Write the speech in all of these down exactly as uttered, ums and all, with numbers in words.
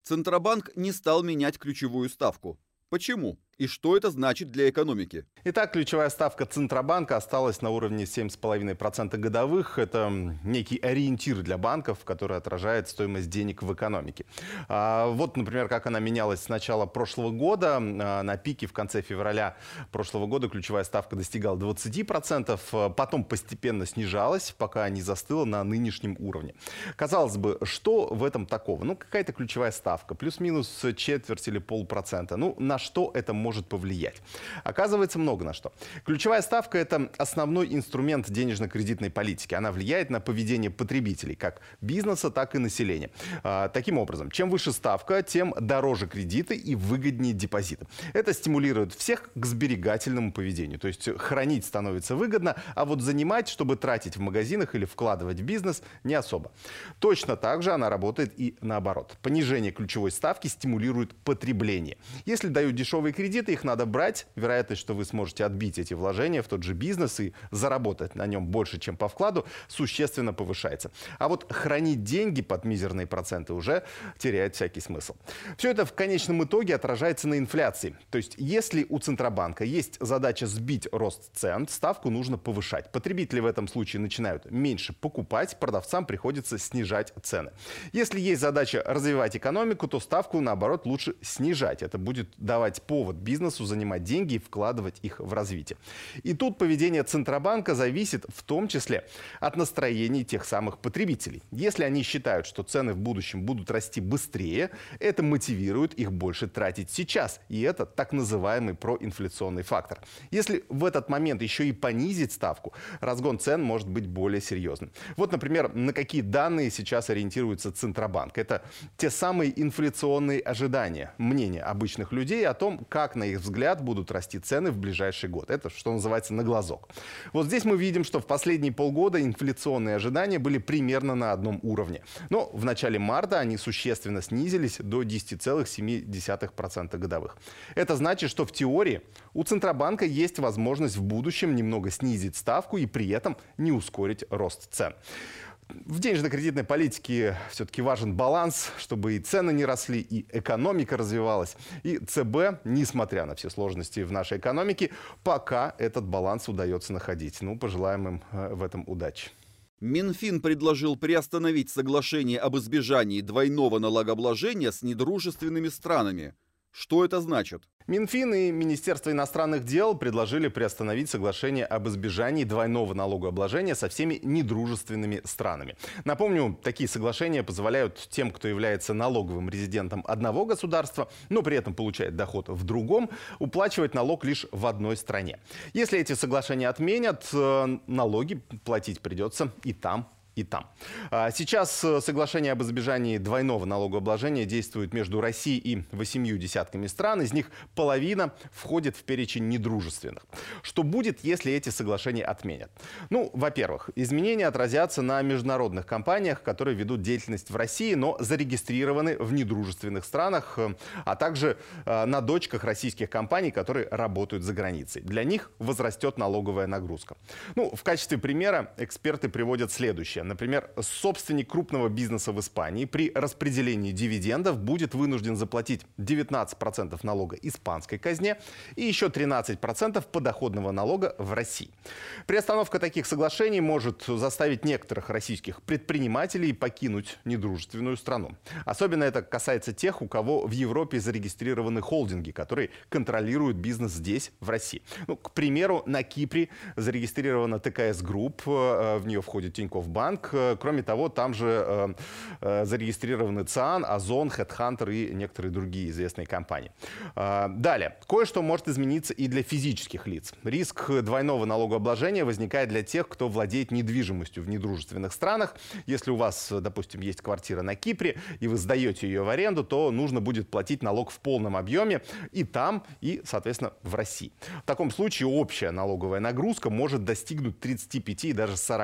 Центробанк не стал менять ключевую ставку. Почему? И что это значит для экономики? Итак, ключевая ставка Центробанка осталась на уровне семь целых пять десятых процента годовых. Это некий ориентир для банков, который отражает стоимость денег в экономике. А вот, например, как она менялась с начала прошлого года. На пике в конце февраля прошлого года ключевая ставка достигала двадцати процентов, потом постепенно снижалась, пока не застыла на нынешнем уровне. Казалось бы, что в этом такого? Ну, какая-то ключевая ставка, плюс-минус четверть или полпроцента. Ну, на что это может может повлиять? Оказывается, много на что. Ключевая ставка – это основной инструмент денежно-кредитной политики. Она влияет на поведение потребителей, как бизнеса, так и населения. А, таким образом, чем выше ставка, тем дороже кредиты и выгоднее депозиты. Это стимулирует всех к сберегательному поведению. То есть хранить становится выгодно, а вот занимать, чтобы тратить в магазинах или вкладывать в бизнес, не особо. Точно так же она работает и наоборот. Понижение ключевой ставки стимулирует потребление. Если дают дешевые кредиты, их надо брать. Вероятность, что вы сможете отбить эти вложения в тот же бизнес и заработать на нем больше, чем по вкладу, существенно повышается. А вот хранить деньги под мизерные проценты уже теряет всякий смысл. Все это в конечном итоге отражается на инфляции. То есть, если у Центробанка есть задача сбить рост цен, ставку нужно повышать. Потребители в этом случае начинают меньше покупать, продавцам приходится снижать цены. Если есть задача развивать экономику, то ставку, наоборот, лучше снижать. Это будет давать повод бизнесу занимать деньги и вкладывать их в развитие. И тут поведение Центробанка зависит в том числе от настроений тех самых потребителей. Если они считают, что цены в будущем будут расти быстрее, это мотивирует их больше тратить сейчас. И это так называемый проинфляционный фактор. Если в этот момент еще и понизить ставку, разгон цен может быть более серьезным. Вот, например, на какие данные сейчас ориентируется Центробанк. Это те самые инфляционные ожидания, мнения обычных людей о том, как, на их взгляд, будут расти цены в ближайший год. Это, что называется, на глазок. Вот здесь мы видим, что в последние полгода инфляционные ожидания были примерно на одном уровне. Но в начале марта они существенно снизились до десяти целых семи десятых процента годовых. Это значит, что в теории у Центробанка есть возможность в будущем немного снизить ставку и при этом не ускорить рост цен. В денежно-кредитной политике все-таки важен баланс, чтобы и цены не росли, и экономика развивалась. И ЦБ, несмотря на все сложности в нашей экономике, пока этот баланс удается находить. Ну, пожелаем им в этом удачи. Минфин предложил приостановить соглашение об избежании двойного налогообложения с недружественными странами. Что это значит? Минфин и Министерство иностранных дел предложили приостановить соглашение об избежании двойного налогообложения со всеми недружественными странами. Напомню, такие соглашения позволяют тем, кто является налоговым резидентом одного государства, но при этом получает доход в другом, уплачивать налог лишь в одной стране. Если эти соглашения отменят, налоги платить придется и там, и там. Сейчас соглашение об избежании двойного налогообложения действует между Россией и восемью десятками стран. Из них половина входит в перечень недружественных. Что будет, если эти соглашения отменят? Ну, во-первых, изменения отразятся на международных компаниях, которые ведут деятельность в России, но зарегистрированы в недружественных странах, а также на дочках российских компаний, которые работают за границей. Для них возрастет налоговая нагрузка. Ну, в качестве примера эксперты приводят следующее. Например, собственник крупного бизнеса в Испании при распределении дивидендов будет вынужден заплатить девятнадцать процентов налога испанской казне и еще тринадцать процентов подоходного налога в России. Приостановка таких соглашений может заставить некоторых российских предпринимателей покинуть недружественную страну. Особенно это касается тех, у кого в Европе зарегистрированы холдинги, которые контролируют бизнес здесь, в России. Ну, к примеру, на Кипре зарегистрирована ТКС Групп, в нее входит Тинькофф Банк. Кроме того, там же э, зарегистрированы ЦИАН, Озон, Headhunter и некоторые другие известные компании. Э, далее. Кое-что может измениться и для физических лиц. Риск двойного налогообложения возникает для тех, кто владеет недвижимостью в недружественных странах. Если у вас, допустим, есть квартира на Кипре, и вы сдаете ее в аренду, то нужно будет платить налог в полном объеме и там, и, соответственно, в России. В таком случае общая налоговая нагрузка может достигнуть тридцати пяти и даже сорока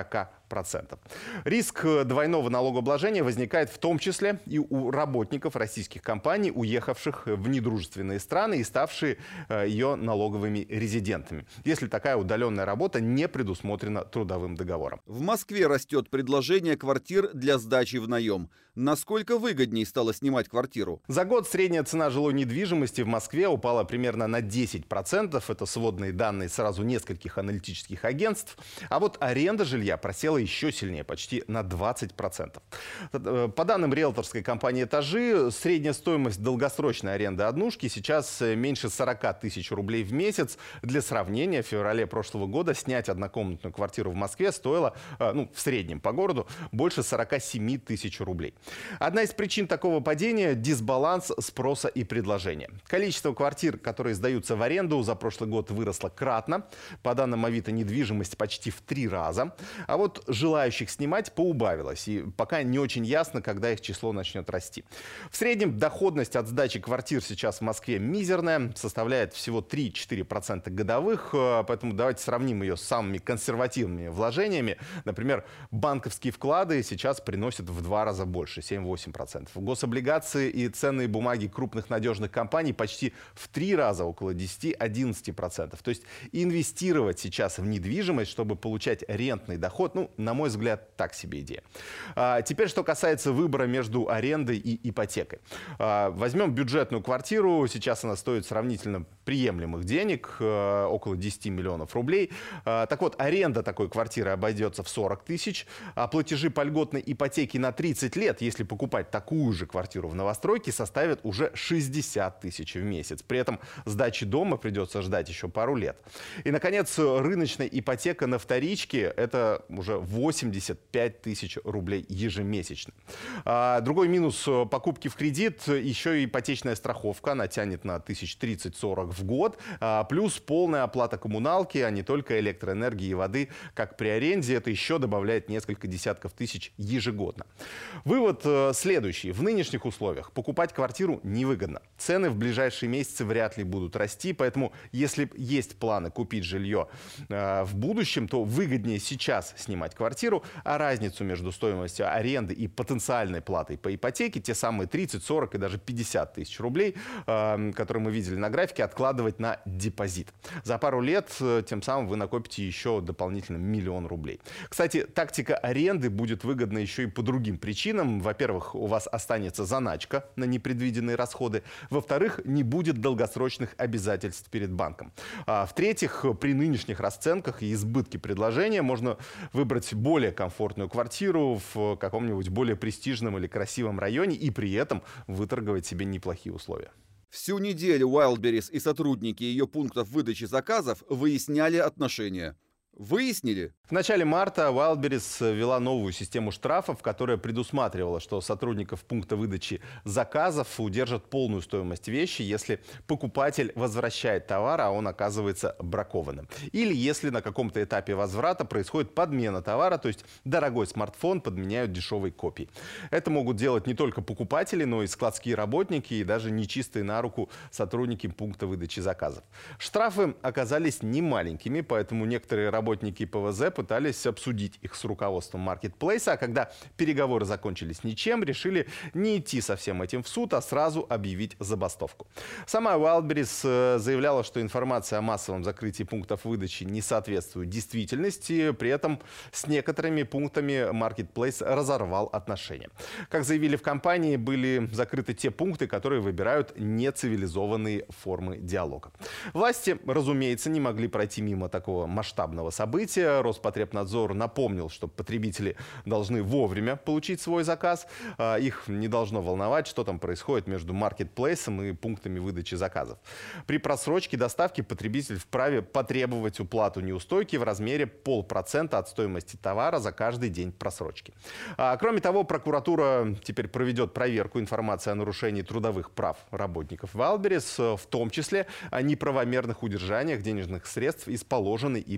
процентов. Риск двойного налогообложения возникает в том числе и у работников российских компаний, уехавших в недружественные страны и ставшие ее налоговыми резидентами, если такая удаленная работа не предусмотрена трудовым договором. В Москве растет предложение квартир для сдачи в наем. Насколько выгоднее стало снимать квартиру? За год средняя цена жилой недвижимости в Москве упала примерно на десять процентов. Это сводные данные сразу нескольких аналитических агентств. А вот аренда жилья просела еще сильнее, почти на двадцать процентов. По данным риэлторской компании «Этажи», средняя стоимость долгосрочной аренды однушки сейчас меньше сорока тысяч рублей в месяц. Для сравнения, в феврале прошлого года снять однокомнатную квартиру в Москве стоило, ну, в среднем по городу, больше сорока семи тысяч рублей. Одна из причин такого падения – дисбаланс спроса и предложения. Количество квартир, которые сдаются в аренду, за прошлый год выросло кратно. По данным Авито, недвижимость почти в три раза. А вот желающих снимать поубавилось. И пока не очень ясно, когда их число начнет расти. В среднем доходность от сдачи квартир сейчас в Москве мизерная. Составляет всего три-четыре процента годовых. Поэтому давайте сравним ее с самыми консервативными вложениями. Например, банковские вклады сейчас приносят в два раза больше. семь-восемь процентов. Гособлигации и ценные бумаги крупных надежных компаний почти в три раза, около десяти-одиннадцати процентов. То есть инвестировать сейчас в недвижимость, чтобы получать рентный доход, ну, на мой взгляд, так себе идея. А теперь, что касается выбора между арендой и ипотекой. А, возьмем бюджетную квартиру. Сейчас она стоит сравнительно приемлемых денег, а, около десяти миллионов рублей. А, так вот, аренда такой квартиры обойдется в сорок тысяч, а платежи по льготной ипотеке на тридцать лет, если покупать такую же квартиру в новостройке, составит уже шестьдесят тысяч в месяц. При этом сдачи дома придется ждать еще пару лет. И, наконец, рыночная ипотека на вторичке – это уже восемьдесят пять тысяч рублей ежемесячно. А другой минус покупки в кредит – еще и ипотечная страховка. Она тянет на тысяч тридцать-сорок в год. А плюс полная оплата коммуналки, а не только электроэнергии и воды, как при аренде. Это еще добавляет несколько десятков тысяч ежегодно. Вывод следующий. В нынешних условиях покупать квартиру невыгодно. Цены в ближайшие месяцы вряд ли будут расти, поэтому если есть планы купить жилье э, в будущем, то выгоднее сейчас снимать квартиру, а разницу между стоимостью аренды и потенциальной платой по ипотеке, те самые тридцать, сорок и даже пятьдесят тысяч рублей, э, которые мы видели на графике, откладывать на депозит. За пару лет э, тем самым вы накопите еще дополнительно миллион рублей. Кстати, тактика аренды будет выгодна еще и по другим причинам. Во-первых, у вас останется заначка на непредвиденные расходы. Во-вторых, не будет долгосрочных обязательств перед банком. А в-третьих, при нынешних расценках и избытке предложения можно выбрать более комфортную квартиру в каком-нибудь более престижном или красивом районе и при этом выторговать себе неплохие условия. Всю неделю Wildberries и сотрудники ее пунктов выдачи заказов выясняли отношения. Выяснили? В начале марта Wildberries ввела новую систему штрафов, которая предусматривала, что сотрудников пункта выдачи заказов удержат полную стоимость вещи, если покупатель возвращает товар, а он оказывается бракованным. Или если на каком-то этапе возврата происходит подмена товара, то есть дорогой смартфон подменяют дешевой копией. Это могут делать не только покупатели, но и складские работники и даже нечистые на руку сотрудники пункта выдачи заказов. Штрафы оказались немаленькими, поэтому некоторые работники Работники ПВЗ пытались обсудить их с руководством маркетплейса, а когда переговоры закончились ничем, решили не идти со всем этим в суд, а сразу объявить забастовку. Сама Wildberries заявляла, что информация о массовом закрытии пунктов выдачи не соответствует действительности, при этом с некоторыми пунктами маркетплейс разорвал отношения. Как заявили в компании, были закрыты те пункты, которые выбирают нецивилизованные формы диалога. Власти, разумеется, не могли пройти мимо такого масштабного события. Роспотребнадзор напомнил, что потребители должны вовремя получить свой заказ. Их не должно волновать, что там происходит между маркетплейсом и пунктами выдачи заказов. При просрочке доставки потребитель вправе потребовать уплату неустойки в размере полпроцента от стоимости товара за каждый день просрочки. А, кроме того, прокуратура теперь проведет проверку информации о нарушении трудовых прав работников Wildberries, в том числе о неправомерных удержаниях денежных средств из положенной им заработной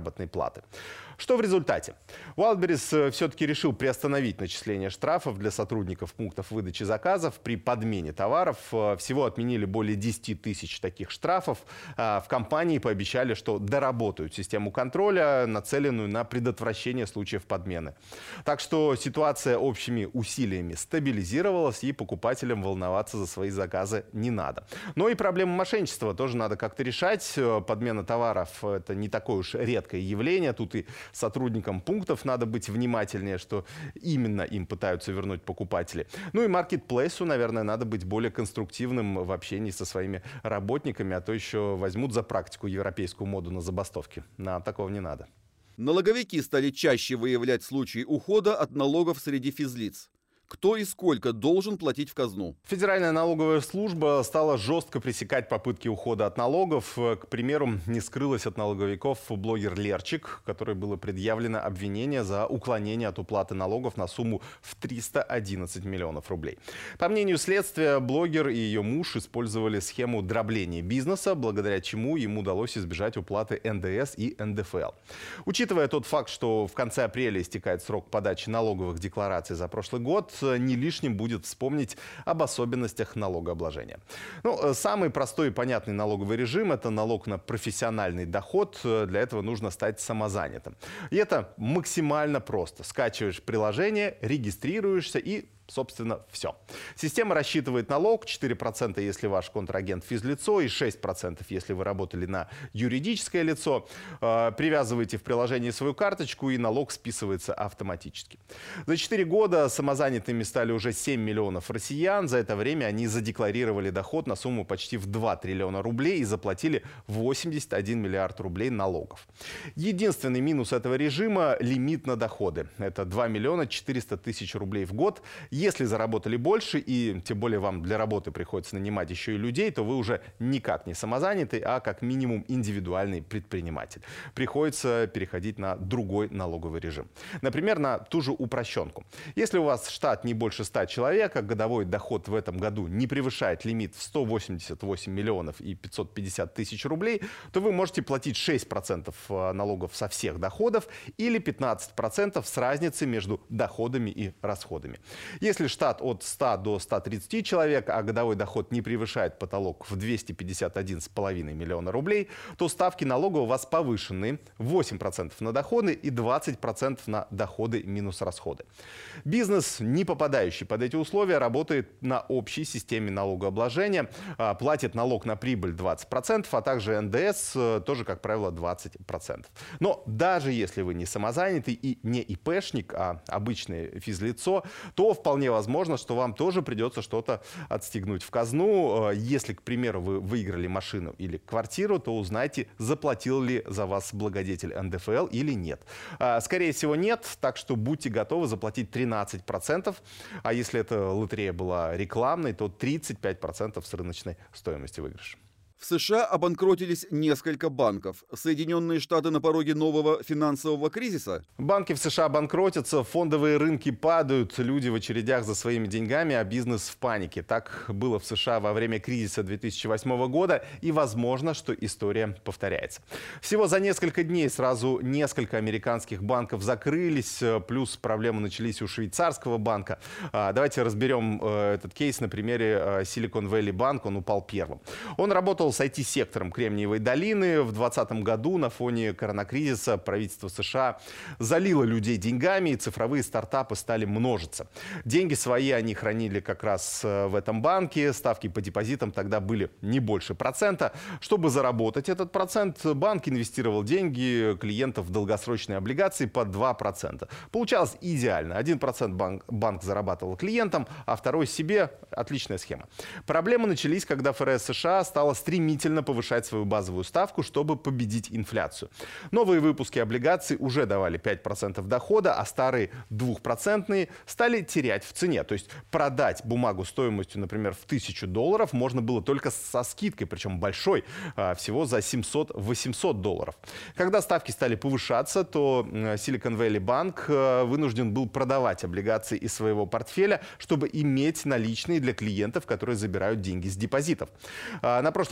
заработной платы. Что в результате? Wildberries все-таки решил приостановить начисление штрафов для сотрудников пунктов выдачи заказов при подмене товаров. Всего отменили более десяти тысяч таких штрафов. В компании пообещали, что доработают систему контроля, нацеленную на предотвращение случаев подмены. Так что ситуация общими усилиями стабилизировалась, и покупателям волноваться за свои заказы не надо. Но и проблему мошенничества тоже надо как-то решать. Подмена товаров – это не такое уж редкое явление. Тут и сотрудникам пунктов надо быть внимательнее, что именно им пытаются вернуть покупатели. Ну и маркетплейсу, наверное, надо быть более конструктивным в общении со своими работниками, а то еще возьмут за практику европейскую моду на забастовки. Нам такого не надо. Налоговики стали чаще выявлять случаи ухода от налогов среди физлиц. Кто и сколько должен платить в казну? Федеральная налоговая служба стала жестко пресекать попытки ухода от налогов. К примеру, не скрылась от налоговиков блогер Лерчик, которой было предъявлено обвинение за уклонение от уплаты налогов на сумму в триста одиннадцать миллионов рублей. По мнению следствия, блогер и ее муж использовали схему дробления бизнеса, благодаря чему им удалось избежать уплаты эн дэ эс и эн дэ эф эл. Учитывая тот факт, что в конце апреля истекает срок подачи налоговых деклараций за прошлый год, не лишним будет вспомнить об особенностях налогообложения. Ну, самый простой и понятный налоговый режим – это налог на профессиональный доход. Для этого нужно стать самозанятым. И это максимально просто. Скачиваешь приложение, регистрируешься и, собственно, все. Система рассчитывает налог четыре процента, если ваш контрагент физлицо, и шесть процентов, если вы работали на юридическое лицо. Привязываете в приложении свою карточку, и налог списывается автоматически. За четыре года самозанятыми стали уже семь миллионов россиян. За это время они задекларировали доход на сумму почти в два триллиона рублей и заплатили восемьдесят один миллиард рублей налогов. Единственный минус этого режима – лимит на доходы. Это два миллиона четыреста тысяч рублей в год. Если заработали больше, и тем более вам для работы приходится нанимать еще и людей, то вы уже никак не самозанятый, а как минимум индивидуальный предприниматель. Приходится переходить на другой налоговый режим. Например, на ту же упрощенку. Если у вас штат не больше ста человек, а годовой доход в этом году не превышает лимит в сто восемьдесят восемь миллионов и пятьсот пятьдесят тысяч рублей, то вы можете платить шесть процентов налогов со всех доходов или пятнадцать процентов с разницей между доходами и расходами. Если штат от ста до ста тридцати человек, а годовой доход не превышает потолок в двести пятьдесят один целых пять десятых миллиона рублей, то ставки налога у вас повышены: восемь процентов на доходы и двадцать процентов на доходы минус расходы. Бизнес, не попадающий под эти условия, работает на общей системе налогообложения, платит налог на прибыль двадцать процентов, а также эн дэ эс тоже, как правило, двадцать процентов. Но даже если вы не самозанятый и не и пэ шник, а обычное физлицо, то вполне возможно, что вам тоже придется что-то отстегнуть в казну. Если, к примеру, вы выиграли машину или квартиру, то узнайте, заплатил ли за вас благодетель эн дэ эф эл или нет. Скорее всего, нет, так что будьте готовы заплатить тринадцать процентов, а если эта лотерея была рекламной, то тридцать пять процентов с рыночной стоимости выигрыша. В США обанкротились несколько банков. Соединенные Штаты на пороге нового финансового кризиса? Банки в США банкротятся, фондовые рынки падают, люди в очередях за своими деньгами, а бизнес в панике. Так было в США во время кризиса две тысячи восьмого года, и возможно, что история повторяется. Всего за несколько дней сразу несколько американских банков закрылись, плюс проблемы начались у швейцарского банка. Давайте разберем этот кейс на примере Silicon Valley Bank, он упал первым. Он работал с ай ти-сектором Кремниевой долины. В двадцатом году на фоне коронакризиса правительство США залило людей деньгами, и цифровые стартапы стали множиться. Деньги свои они хранили как раз в этом банке. Ставки по депозитам тогда были не больше процента. Чтобы заработать этот процент, банк инвестировал деньги клиентов в долгосрочные облигации по два процента. Получалось идеально. один процент банк, банк зарабатывал клиентам, а второй себе. Отличная схема. Проблемы начались, когда эф эр эс США стала стремительно стремительно повышать свою базовую ставку, чтобы победить инфляцию. Новые выпуски облигаций уже давали пять процентов дохода, а старые двухпроцентные стали терять в цене. То есть продать бумагу стоимостью, например, в тысячу долларов можно было только со скидкой, причем большой, всего за семьсот-восемьсот долларов. Когда ставки стали повышаться, то Silicon Valley Bank вынужден был продавать облигации из своего портфеля, чтобы иметь наличные для клиентов, которые забирают деньги с депозитов. На прошлой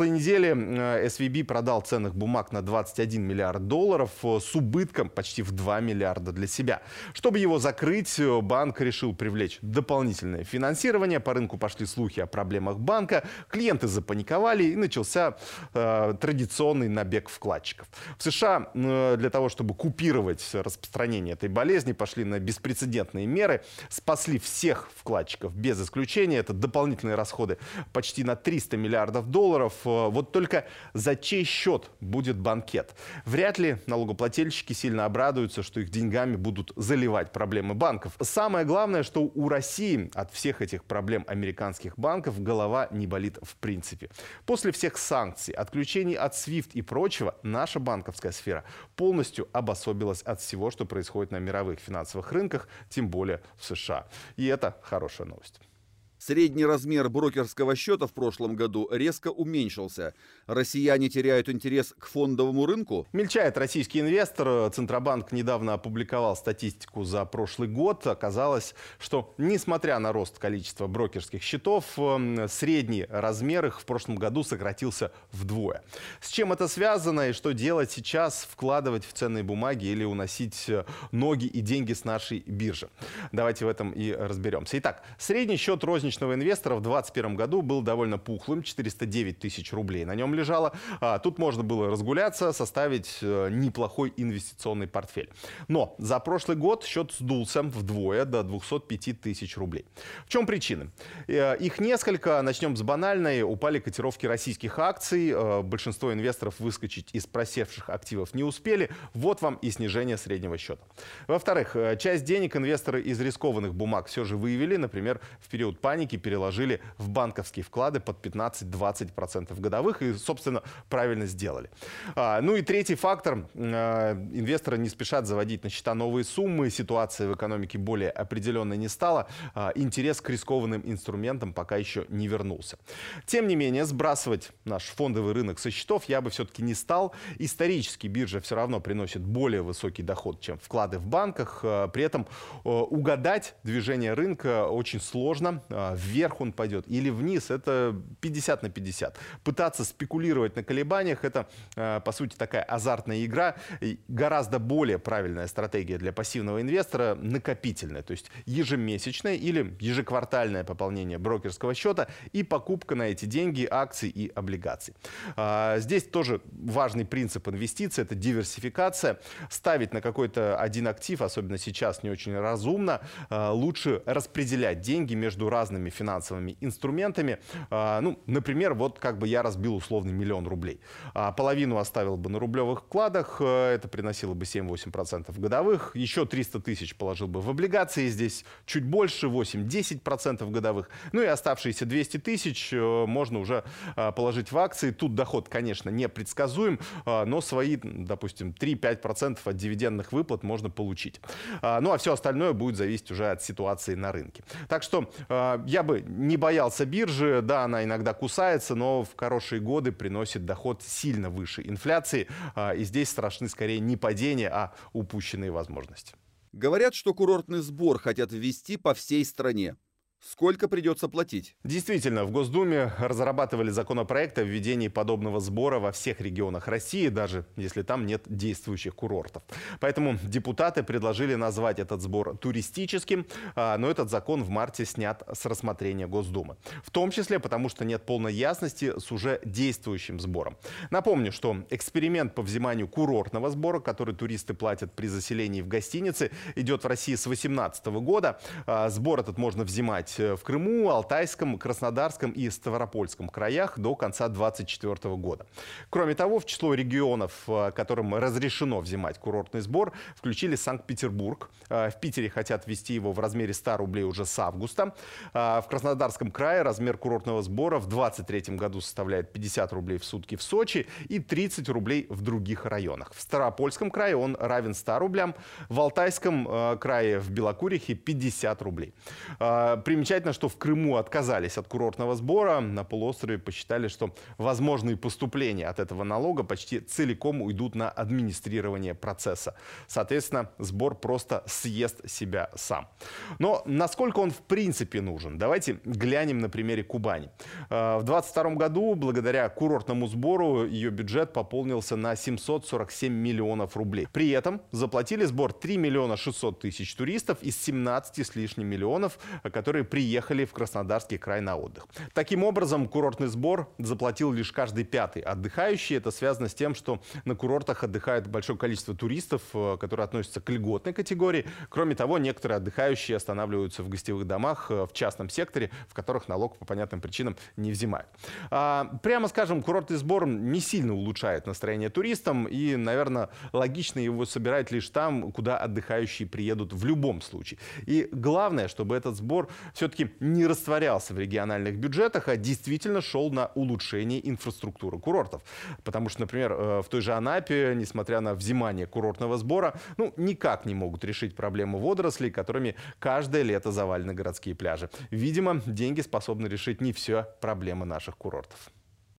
прошлой неделе эс ви би продал ценных бумаг на двадцать один миллиард долларов с убытком почти в два миллиарда для себя. Чтобы его закрыть, банк решил привлечь дополнительное финансирование. По рынку пошли слухи о проблемах банка, клиенты запаниковали и начался э, традиционный набег вкладчиков. В США э, для того, чтобы купировать распространение этой болезни, пошли на беспрецедентные меры, спасли всех вкладчиков без исключения. Это дополнительные расходы почти на триста миллиардов долларов. Вот только за чей счет будет банкет? Вряд ли налогоплательщики сильно обрадуются, что их деньгами будут заливать проблемы банков. Самое главное, что у России от всех этих проблем американских банков голова не болит в принципе. После всех санкций, отключений от свифт и прочего, наша банковская сфера полностью обособилась от всего, что происходит на мировых финансовых рынках, тем более в США. И это хорошая новость. Средний размер брокерского счета в прошлом году резко уменьшился. Россияне теряют интерес к фондовому рынку? Мельчает российский инвестор. Центробанк недавно опубликовал статистику за прошлый год. Оказалось, что несмотря на рост количества брокерских счетов, средний размер их в прошлом году сократился вдвое. С чем это связано и что делать сейчас? Вкладывать в ценные бумаги или уносить ноги и деньги с нашей биржи? Давайте в этом и разберемся. Итак, средний счет розничного инвестора в две тысячи двадцать первом году был довольно пухлым, четыреста девять тысяч рублей на нем лежало. А, тут можно было разгуляться, составить э, неплохой инвестиционный портфель. Но за прошлый год счет сдулся вдвое до двухсот пяти тысяч рублей. В чем причины? Э, их несколько. Начнем с банальной. Упали котировки российских акций. Э, большинство инвесторов выскочить из просевших активов не успели. Вот вам и снижение среднего счета. Во-вторых, э, часть денег инвесторы из рискованных бумаг все же выявили. Например, в период паники переложили в банковские вклады под пятнадцать-двадцать процентов годовых и, собственно, правильно сделали. А, ну и третий фактор. А, инвесторы не спешат заводить на счета новые суммы. Ситуация в экономике более определенной не стала. А, интерес к рискованным инструментам пока еще не вернулся. Тем не менее, сбрасывать наш фондовый рынок со счетов я бы все-таки не стал. Исторически биржа все равно приносит более высокий доход, чем вклады в банках. А, при этом а, угадать движение рынка очень сложно. Вверх он пойдет или вниз, это пятьдесят на пятьдесят. Пытаться спекулировать на колебаниях — это, по сути, такая азартная игра. И гораздо более правильная стратегия для пассивного инвестора — накопительная, то есть ежемесячное или ежеквартальное пополнение брокерского счета и покупка на эти деньги акций и облигаций. Здесь тоже важный принцип инвестиций — это диверсификация. Ставить на какой-то один актив, особенно сейчас, не очень разумно. Лучше распределять деньги между разными финансовыми инструментами. Ну, например, вот как бы я разбил условный миллион рублей. Половину оставил бы на рублевых вкладах, это приносило бы семь-восемь процентов годовых. Еще триста тысяч положил бы в облигации, здесь чуть больше, восемь-десять процентов годовых. Ну и оставшиеся двести тысяч можно уже положить в акции. Тут доход, конечно, непредсказуем, но свои, допустим, три-пять процентов от дивидендных выплат можно получить. Ну а все остальное будет зависеть уже от ситуации на рынке. Так что я бы не боялся биржи. Да, она иногда кусается, но в хорошие годы приносит доход сильно выше инфляции. И здесь страшны скорее не падения, а упущенные возможности. Говорят, что курортный сбор хотят ввести по всей стране. Сколько придется платить? Действительно, в Госдуме разрабатывали законопроект о введении подобного сбора во всех регионах России, даже если там нет действующих курортов. Поэтому депутаты предложили назвать этот сбор туристическим, но этот закон в марте снят с рассмотрения Госдумы. В том числе потому, что нет полной ясности с уже действующим сбором. Напомню, что эксперимент по взиманию курортного сбора, который туристы платят при заселении в гостинице, идет в России с две тысячи восемнадцатого года. Сбор этот можно взимать в Крыму, Алтайском, Краснодарском и Ставропольском краях до конца две тысячи двадцать четвёртого года. Кроме того, в число регионов, которым разрешено взимать курортный сбор, включили Санкт-Петербург. В Питере хотят ввести его в размере ста рублей уже с августа. В Краснодарском крае размер курортного сбора в две тысячи двадцать третьем году составляет пятьдесят рублей в сутки в Сочи и тридцать рублей в других районах. В Ставропольском крае он равен ста рублям, в Алтайском крае в Белокурихе пятьдесят рублей. Примерно примечательно, что в Крыму отказались от курортного сбора. На полуострове посчитали, что возможные поступления от этого налога почти целиком уйдут на администрирование процесса. Соответственно, сбор просто съест себя сам. Но насколько он в принципе нужен? Давайте глянем на примере Кубани. В две тысячи двадцать втором году благодаря курортному сбору ее бюджет пополнился на семьсот сорок семь миллионов рублей. При этом заплатили сбор три миллиона шестьсот тысяч туристов из семнадцати с лишним миллионов, которые приехали в Краснодарский край на отдых. Таким образом, курортный сбор заплатил лишь каждый пятый отдыхающий. Это связано с тем, что на курортах отдыхает большое количество туристов, которые относятся к льготной категории. Кроме того, некоторые отдыхающие останавливаются в гостевых домах в частном секторе, в которых налог по понятным причинам не взимают. А, прямо скажем, курортный сбор не сильно улучшает настроение туристам, и, наверное, логично его собирать лишь там, куда отдыхающие приедут в любом случае. И главное, чтобы этот сбор все-таки не растворялся в региональных бюджетах, а действительно шел на улучшение инфраструктуры курортов. Потому что, например, в той же Анапе, несмотря на взимание курортного сбора, ну, никак не могут решить проблему водорослей, которыми каждое лето завалены городские пляжи. Видимо, деньги способны решить не все проблемы наших курортов.